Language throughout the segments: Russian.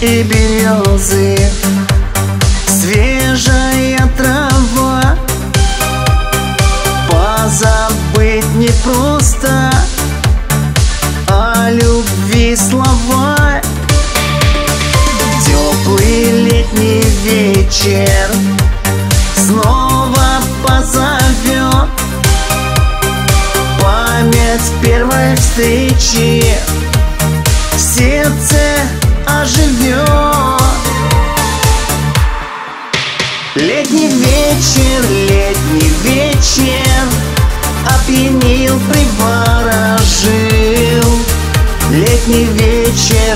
и березы, свежая трава. Позабыть непросто, о любви слова. Теплый летний вечер снова позовет, память первой встречи в сердце оживет. Летний вечер опьянил, приворожил. Летний вечер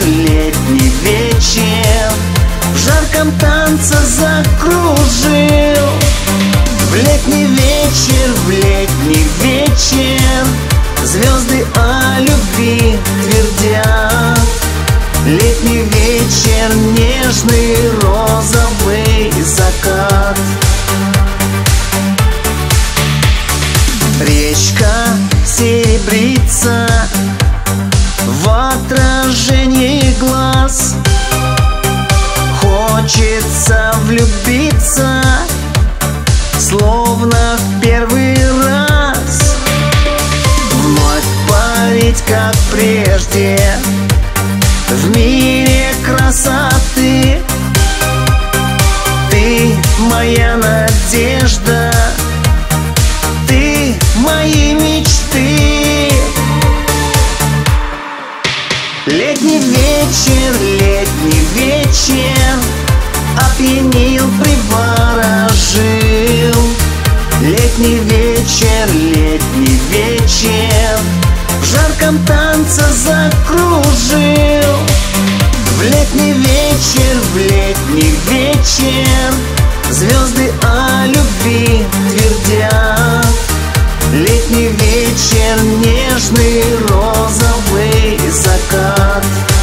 в жарком танце закружил. В летний вечер звезды о любви твердят. Летний вечер, нежный розовый закат. Речка серебрится в отражении глаз. Хочется влюбиться, словно в первый раз. Вновь парить, как прежде, в мире красоты. Ты моя надежда, ты мои мечты. Летний вечер опьянил, приворожил. Летний вечер в жарком танце закружил. В летний вечер звезды о любви твердят. Летний вечер, нежный розовый закат.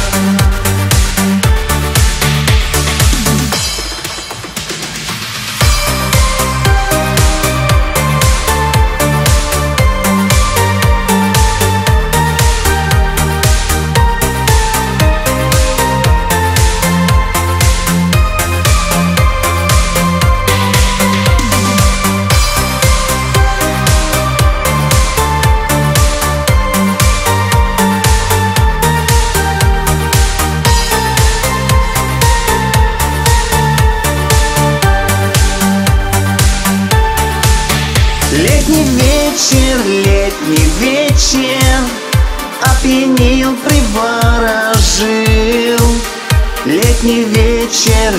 Летний вечер опьянил, приворожил. Летний вечер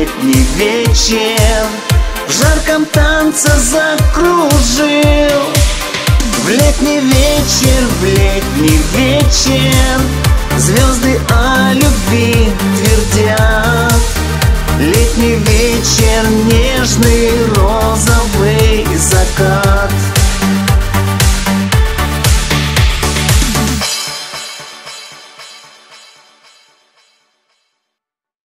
в жарком танце закружил. В летний вечер звезды о любви твердят. Летний вечер, нежный розовый закат.